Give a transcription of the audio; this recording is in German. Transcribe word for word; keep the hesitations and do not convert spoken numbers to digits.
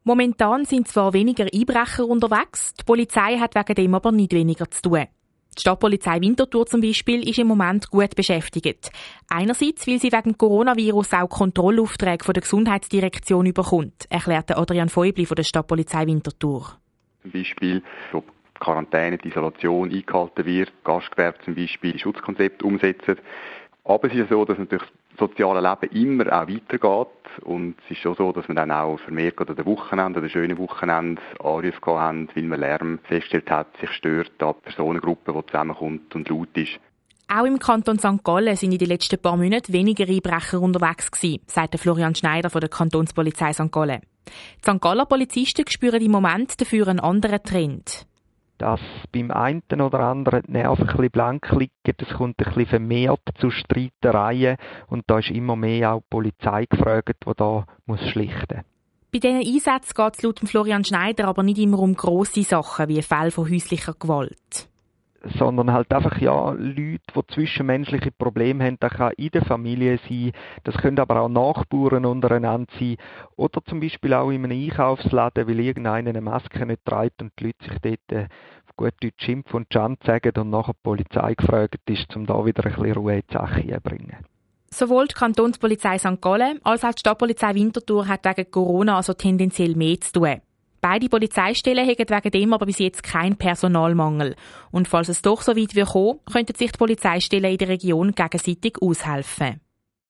Momentan sind zwar weniger Einbrecher unterwegs, die Polizei hat wegen dem aber nicht weniger zu tun. Die Stadtpolizei Winterthur zum Beispiel ist im Moment gut beschäftigt. Einerseits, weil sie wegen Coronavirus auch Kontrollaufträge von der Gesundheitsdirektion bekommt, erklärte Adrian Feubli von der Stadtpolizei Winterthur. Zum Beispiel, ob Quarantäne, die Isolation eingehalten wird, Gastgewerbe zum Beispiel, Schutzkonzepte umsetzen. Aber es ist ja so, dass natürlich das soziale Leben immer auch weitergeht. Und es ist schon so, dass man dann auch vermehrt an den Wochenenden, an den schönen Wochenenden Anrufe gehabt haben, weil man Lärm festgestellt hat, sich stört an die Personengruppe, die zusammenkommt und laut ist. Auch im Kanton Sankt Gallen sind in den letzten paar Monaten weniger Einbrecher unterwegs gewesen, sagte Florian Schneider von der Kantonspolizei Sankt Gallen. Die Sankt Galler Polizisten spüren im Moment dafür einen anderen Trend. Dass beim einen oder anderen die Nerven ein bisschen blank liegen, es kommt ein bisschen vermehrt zu Streitereien und da ist immer mehr auch die Polizei gefragt, die da muss schlichten muss. Bei diesen Einsätzen geht es laut Florian Schneider aber nicht immer um grosse Sachen wie Fälle von häuslicher Gewalt. Sondern halt einfach, ja, Leute, die zwischenmenschliche Probleme haben, das kann in der Familie sein, das können aber auch Nachbarn untereinander sein oder zum Beispiel auch in einem Einkaufsladen, weil irgendeiner eine Maske nicht trägt und die Leute sich dort auf gut Deutsch Schimpf und Schand sagen und nachher die Polizei gefragt ist, um da wieder ein bisschen Ruhe in die Sache zu bringen. Sowohl die Kantonspolizei Sankt Gallen als auch die Stadtpolizei Winterthur hat wegen Corona also tendenziell mehr zu tun. Beide Polizeistellen haben wegen dem aber bis jetzt keinen Personalmangel. Und falls es doch so weit kommen, könnten sich die Polizeistellen in der Region gegenseitig aushelfen.